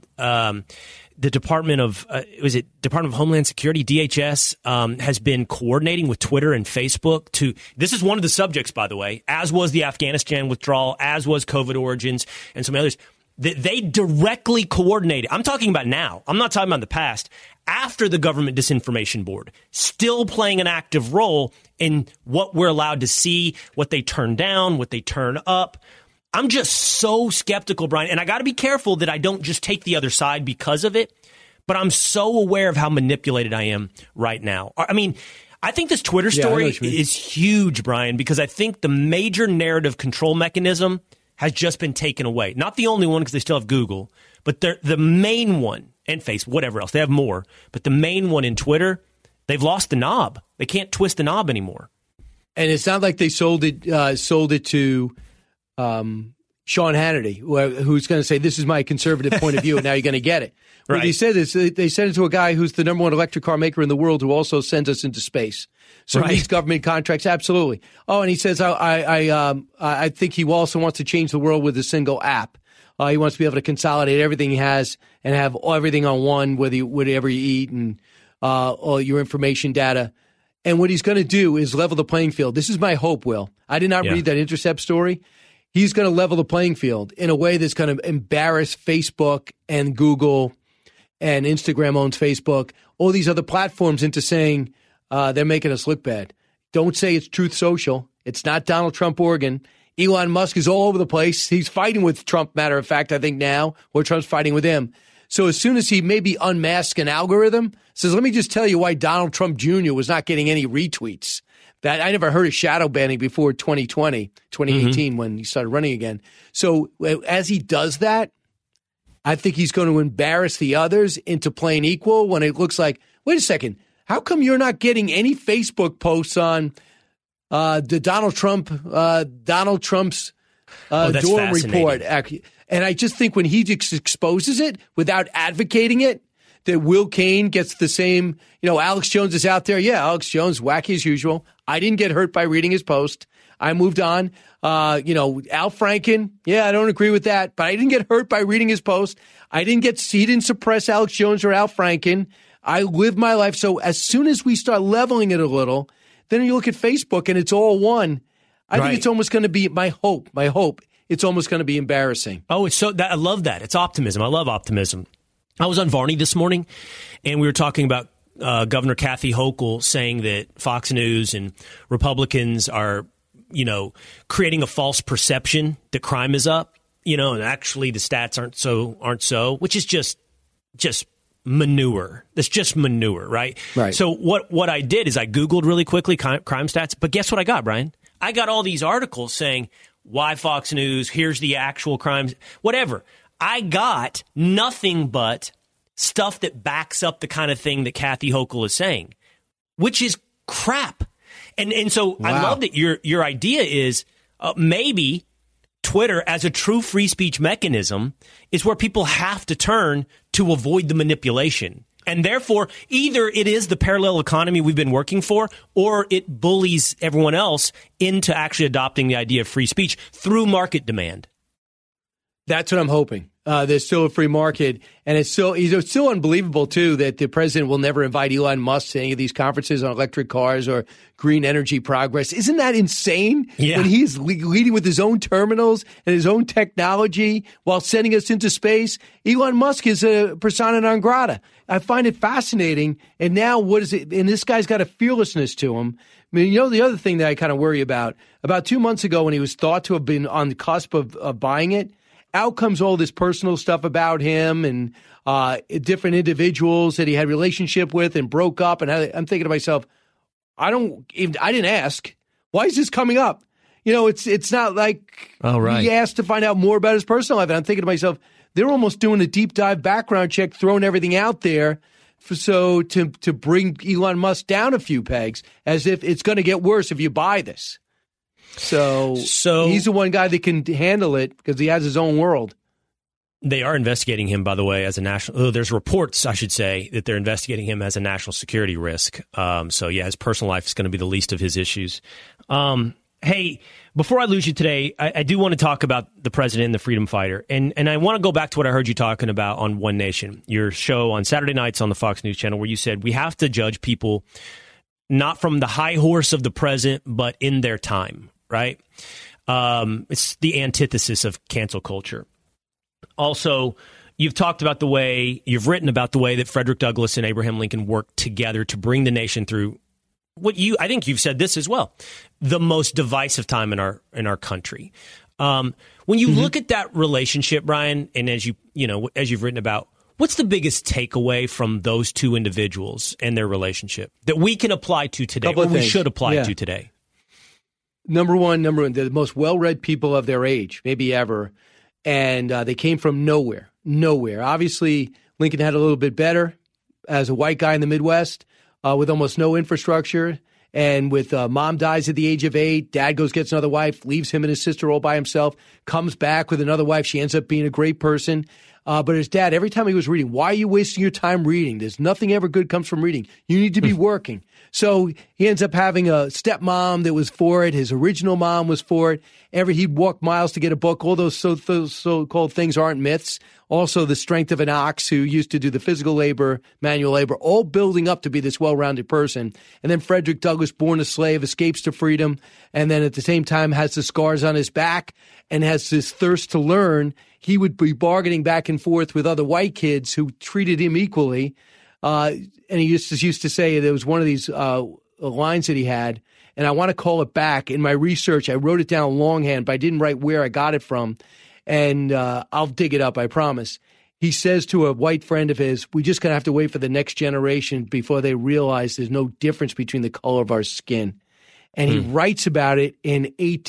the Department of Homeland Security, DHS, has been coordinating with Twitter and Facebook this is one of the subjects, by the way, as was the Afghanistan withdrawal, as was COVID origins and some others. They directly coordinated. I'm talking about now. I'm not talking about the past. After the Government Disinformation Board, still playing an active role in what we're allowed to see, what they turn down, what they turn up. I'm just so skeptical, Brian, and I got to be careful that I don't just take the other side because of it, but I'm so aware of how manipulated I am right now. I mean, I think this Twitter story is huge, Brian, because I think the major narrative control mechanism has just been taken away. Not the only one, because they still have Google, but the main one, and Facebook, whatever else. They have more, but the main one in Twitter, they've lost the knob. They can't twist the knob anymore. And it's not like they sold it to Sean Hannity, who's going to say, this is my conservative point of view, and now you're going to get it. Right. What he said is they sent it to a guy who's the number one electric car maker in the world, who also sends us into space. So these government contracts, absolutely. Oh, and he says, I think he also wants to change the world with a single app. He wants to be able to consolidate everything he has and have everything on one, whatever you eat and all your information data. And what he's going to do is level the playing field. This is my hope, Will. I did not read that Intercept story. He's going to level the playing field in a way that's going to embarrass Facebook and Google, and Instagram owns Facebook, all these other platforms, into saying they're making us look bad. Don't say it's Truth Social. It's not Donald Trump Oregon. Elon Musk is all over the place. He's fighting with Trump, matter of fact, I think now, or Trump's fighting with him. So as soon as he maybe unmasks an algorithm, says, let me just tell you why Donald Trump Jr. was not getting any retweets. That I never heard of shadow banning before 2018, when he started running again. So as he does that, I think he's going to embarrass the others into playing equal when it looks like, wait a second, how come you're not getting any Facebook posts on the Donald Trump's dorm report? And I just think when he exposes it without advocating it, that Will Cain gets the same, Alex Jones is out there. Yeah, Alex Jones, wacky as usual. I didn't get hurt by reading his post. I moved on. Al Franken, I don't agree with that, but I didn't get hurt by reading his post. He didn't suppress Alex Jones or Al Franken. I lived my life. So as soon as we start leveling it a little, then you look at Facebook and it's all one. I think it's almost going to be my hope. It's almost going to be embarrassing. Oh, I love that. It's optimism. I love optimism. I was on Varney this morning, and we were talking about Governor Kathy Hochul saying that Fox News and Republicans are, creating a false perception that crime is up, and actually the stats aren't so, which is just manure. That's just manure, right? Right. So what I did is I Googled really quickly crime stats, but guess what I got, Brian? I got all these articles saying why Fox News, here's the actual crimes, whatever. I got nothing but stuff that backs up the kind of thing that Kathy Hochul is saying, which is crap. And so I love that your idea is maybe Twitter as a true free speech mechanism is where people have to turn to avoid the manipulation. And therefore, either it is the parallel economy we've been working for, or it bullies everyone else into actually adopting the idea of free speech through market demand. That's what I'm hoping. There's still a free market, and it's still unbelievable, too, that the president will never invite Elon Musk to any of these conferences on electric cars or green energy progress. Isn't that insane? Yeah. When he's leading with his own terminals and his own technology while sending us into space, Elon Musk is a persona non grata. I find it fascinating. And now what is it? And this guy's got a fearlessness to him. I mean, the other thing that I kind of worry about 2 months ago when he was thought to have been on the cusp of buying it, out comes all this personal stuff about him and different individuals that he had relationship with and broke up. And I'm thinking to myself, I didn't ask. Why is this coming up? It's not like he asked to find out more about his personal life. And I'm thinking to myself, they're almost doing a deep dive background check, throwing everything out there to bring Elon Musk down a few pegs, as if it's going to get worse if you buy this. So he's the one guy that can handle it because he has his own world. They are investigating him, by the way, as a national. There's reports, I should say, that they're investigating him as a national security risk. His personal life is going to be the least of his issues. Hey, before I lose you today, I do want to talk about the president and the freedom fighter. And I want to go back to what I heard you talking about on One Nation, your show on Saturday nights on the Fox News channel, where you said we have to judge people not from the high horse of the present, but in their time. Right? It's the antithesis of cancel culture. Also, you've written about the way that Frederick Douglass and Abraham Lincoln worked together to bring the nation through I think you've said this as well, the most divisive time in our country. When you look at that relationship, Brian, and as you've written about, what's the biggest takeaway from those two individuals and their relationship that we can apply to today, or we should apply to today? Number one, they're the most well-read people of their age, maybe ever. And they came from nowhere. Obviously, Lincoln had a little bit better as a white guy in the Midwest with almost no infrastructure. And with mom dies at the age of 8, dad gets another wife, leaves him and his sister all by himself, comes back with another wife. She ends up being a great person. But his dad, every time he was reading, why are you wasting your time reading? There's nothing ever good comes from reading. You need to be working. So he ends up having a stepmom that was for it. His original mom was for it. He'd walk miles to get a book. All those so-called things aren't myths. Also, the strength of an ox who used to do the physical labor, manual labor, all building up to be this well-rounded person. And then Frederick Douglass, born a slave, escapes to freedom, and then at the same time has the scars on his back and has this thirst to learn. He would be bargaining back and forth with other white kids who treated him equally. And he used to say, there was one of these lines that he had, and I want to call it back. In my research, I wrote it down longhand, but I didn't write where I got it from. And I'll dig it up, I promise. He says to a white friend of his, we're just going to have to wait for the next generation before they realize there's no difference between the color of our skin. And he writes about it in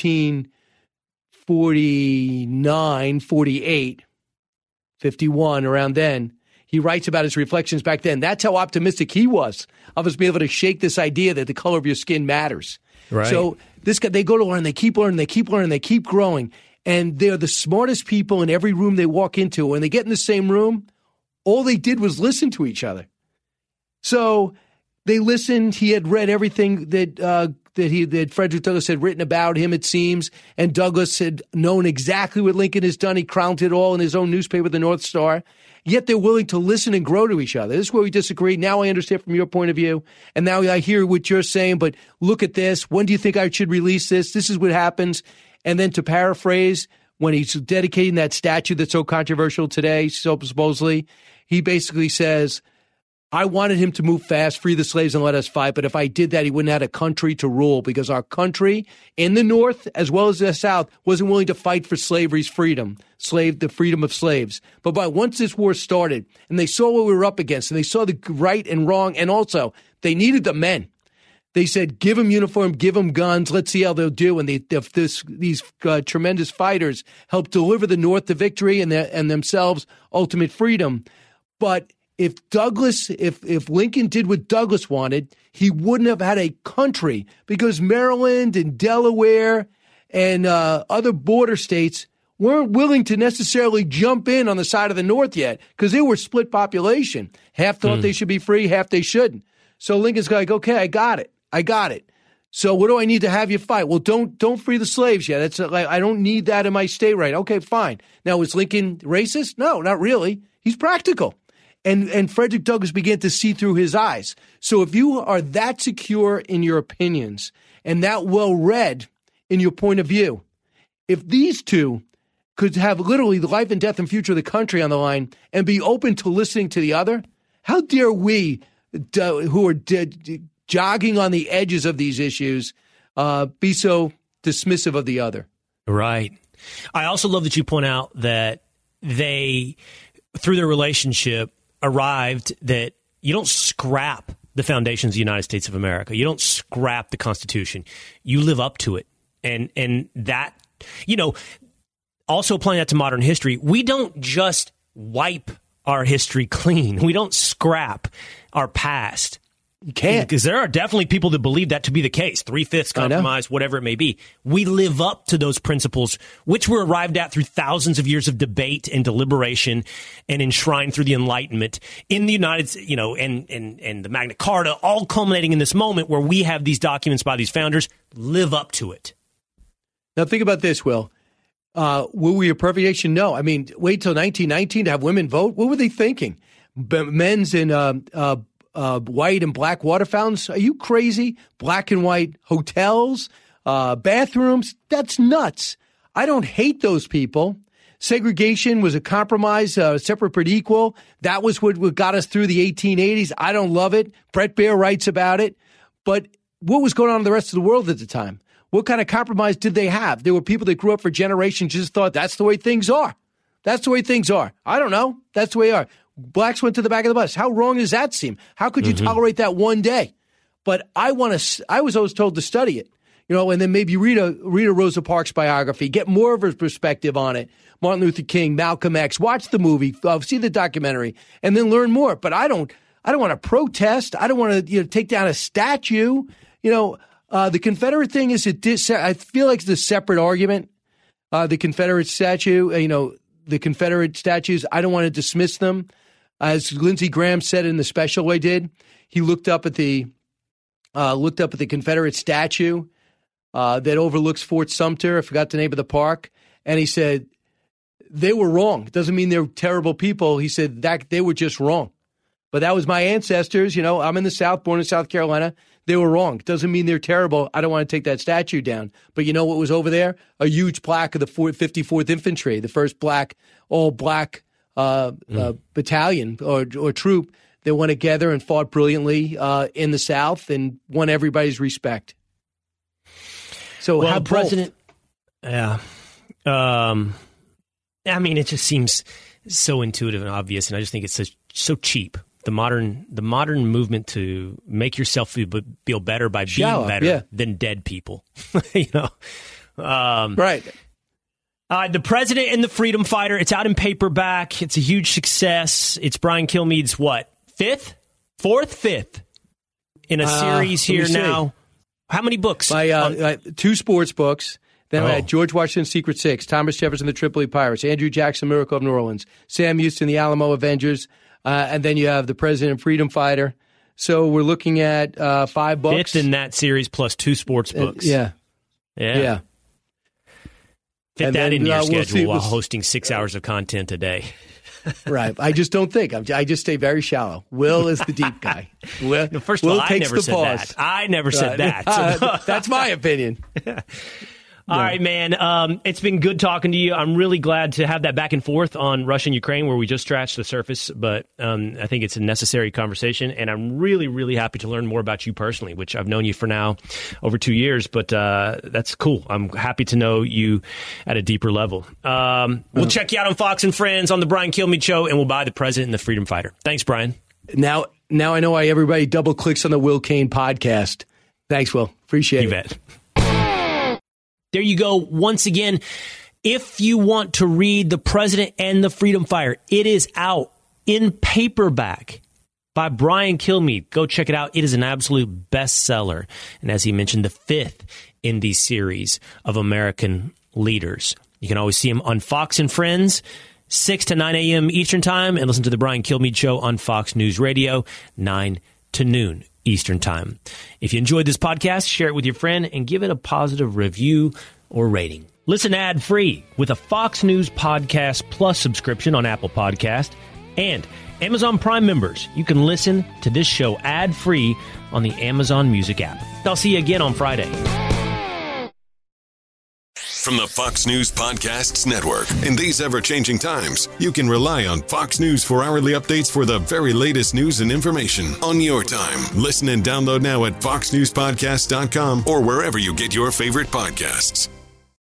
1849, 48, 51, around then. He writes about his reflections back then. That's how optimistic he was of us being able to shake this idea that the color of your skin matters. Right. So they go to learn, they keep learning, they keep learning, they keep growing. And they're the smartest people in every room they walk into. When they get in the same room, all they did was listen to each other. So they listened. He had read everything that that Frederick Douglass had written about him, it seems, and Douglass had known exactly what Lincoln has done. He chronicled it all in his own newspaper, the North Star. Yet they're willing to listen and grow to each other. This is where we disagree. Now I understand from your point of view, and now I hear what you're saying, but look at this. When do you think I should release this? This is what happens. And then to paraphrase, when he's dedicating that statue that's so controversial today, so supposedly, he basically says, I wanted him to move fast, free the slaves, and let us fight. But if I did that, he wouldn't have a country to rule, because our country in the North, as well as the South, wasn't willing to fight for slavery's freedom, the freedom of slaves. But once this war started, and they saw what we were up against, and they saw the right and wrong, and also they needed the men. They said, give them uniform, give them guns, let's see how they'll do. And these tremendous fighters helped deliver the North to victory and themselves ultimate freedom. But if Lincoln did what Douglass wanted, he wouldn't have had a country, because Maryland and Delaware and other border states weren't willing to necessarily jump in on the side of the North yet, because they were split population. Half thought they should be free, half they shouldn't. So Lincoln's like, okay, I got it. So what do I need to have you fight? Well, don't free the slaves yet. That's like, I don't need that in my state right. Okay, fine. Now, was Lincoln racist? No, not really. He's practical. And Frederick Douglass began to see through his eyes. So if you are that secure in your opinions and that well-read in your point of view, if these two could have literally the life and death and future of the country on the line and be open to listening to the other, how dare we who are jogging on the edges of these issues be so dismissive of the other? Right. I also love that you point out that they, through their relationship, arrived that you don't scrap the foundations of the United States of America. You don't scrap the Constitution. You live up to it. And that, also applying that to modern history, we don't just wipe our history clean. We don't scrap our past. You can't. Because there are definitely people that believe that to be the case. 3/5 compromise, whatever it may be. We live up to those principles, which were arrived at through thousands of years of debate and deliberation and enshrined through the Enlightenment in the United States, and the Magna Carta, all culminating in this moment where we have these documents by these founders. Live up to it. Now think about this, Will. Were we a perfect nation? No. I mean, wait till 1919 to have women vote. What were they thinking? Men's in white and black water fountains? Are you crazy? Black and white hotels, bathrooms? That's nuts. I don't hate those people. Segregation was a compromise, separate but equal. That was what got us through the 1880s. I don't love it. Bret Baier writes about it. But what was going on in the rest of the world at the time? What kind of compromise did they have? There were people that grew up for generations just thought that's the way things are. That's the way things are. I don't know. That's the way they are. Blacks went to the back of the bus. How wrong does that seem? How could you tolerate that one day? But I was always told to study it, and then maybe read a Rosa Parks biography, get more of her perspective on it. Martin Luther King, Malcolm X, watch the movie, see the documentary, and then learn more. But I don't want to protest. I don't want to take down a statue. The Confederate thing is I feel like it's a separate argument. The Confederate statue, the Confederate statues, I don't want to dismiss them. As Lindsey Graham said in the special I did, he looked up at the Confederate statue that overlooks Fort Sumter. I forgot the name of the park, and he said they were wrong. It doesn't mean they're terrible people. He said that they were just wrong. But that was my ancestors. I'm in the South, born in South Carolina. They were wrong. It doesn't mean they're terrible. I don't want to take that statue down. But you know what was over there? A huge plaque of the 54th Infantry, the first all-black battalion or troop that went together and fought brilliantly in the South and won everybody's respect. So well, how President? Yeah. I mean, it just seems so intuitive and obvious, and I just think it's so cheap. The modern movement to make yourself feel better by being better than dead people, right. The President and the Freedom Fighter. It's out in paperback. It's a huge success. It's Brian Kilmeade's fifth in a series here now. How many books? Two sports books. Then I had George Washington's Secret Six, Thomas Jefferson, the Tripoli Pirates, Andrew Jackson, Miracle of New Orleans, Sam Houston, the Alamo Avengers, and then you have the President and Freedom Fighter. So we're looking at $5. Fifth in that series plus 2 sports books. Yeah. Fit And that then, into your we'll schedule see- while we'll- hosting 6 hours of content a day. Right. I just don't think. I just stay very shallow. Will is the deep guy. Will, No, first of all, Will I takes never the said pause. that. I never said that. So- That's my opinion. All right, man. It's been good talking to you. I'm really glad to have that back and forth on Russia and Ukraine where we just scratched the surface, but I think it's a necessary conversation, and I'm really, really happy to learn more about you personally, which I've known you for now over 2 years, but that's cool. I'm happy to know you at a deeper level. We'll check you out on Fox and Friends on the Brian Kilmeade Show, and we'll buy the President and the Freedom Fighter. Thanks, Brian. Now I know why everybody double clicks on the Will Cain podcast. Thanks, Will. Appreciate You it. bet. There you go. Once again, if you want to read The President and the Freedom Fighter, it is out in paperback by Brian Kilmeade. Go check it out. It is an absolute bestseller. And as he mentioned, the 5th in the series of American leaders. You can always see him on Fox and Friends, 6 to 9 a.m. Eastern Time, and listen to The Brian Kilmeade Show on Fox News Radio, 9 to noon Eastern Time. If you enjoyed this podcast, share it with your friend and give it a positive review or rating. Listen ad-free with a Fox News Podcast Plus subscription on Apple Podcast and Amazon Prime members. You can listen to this show ad-free on the Amazon Music app. I'll see you again on Friday. From the Fox News Podcasts Network. In these ever-changing times, you can rely on Fox News for hourly updates for the very latest news and information on your time. Listen and download now at foxnewspodcast.com or wherever you get your favorite podcasts.